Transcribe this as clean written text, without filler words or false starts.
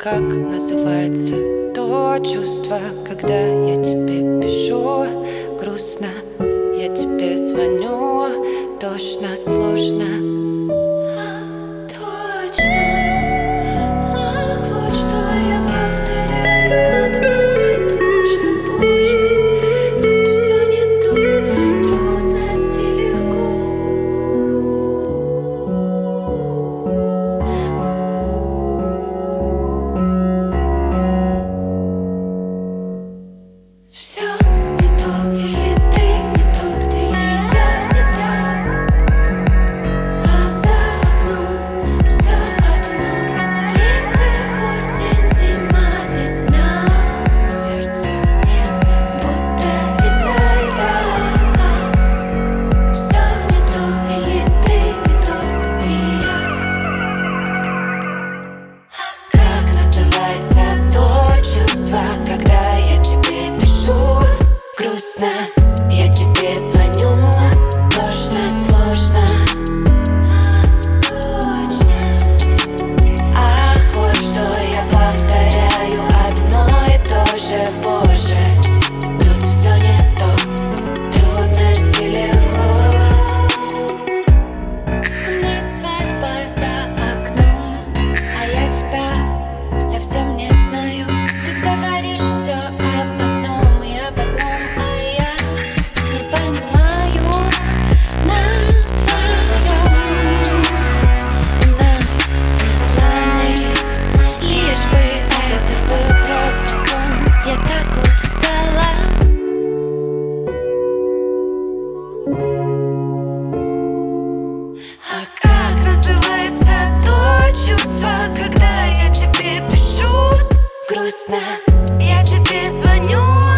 как называется то чувство, когда я тебе пишу грустно, я тебе звоню тошно, сложно. Точно. Ах, вот что я повторяю одно и то же, Боже. Тут все не то, трудности легко. Все не то, или ты не тот, или я не та. А за окном все одно: лето, осень, зима, весна. Сердце будто изо льда. Все не то, или ты не тот, или я. Как называется то чувство, когда я тебе пишу грустно, я тебе звоню тошно, сложно. Точно. Ах, вот что я повторяю одно и то же, Боже. Тут все не то, трудности легко. У нас свадьба за окном, а я тебя совсем не знаю. Ты говоришь все об одном и об одном, а я не понимаю. На твоем у нас планы, лишь бы это был просто сон. Я так устала. А как называется то чувство, когда я тебе пишу грустно, я тебе звоню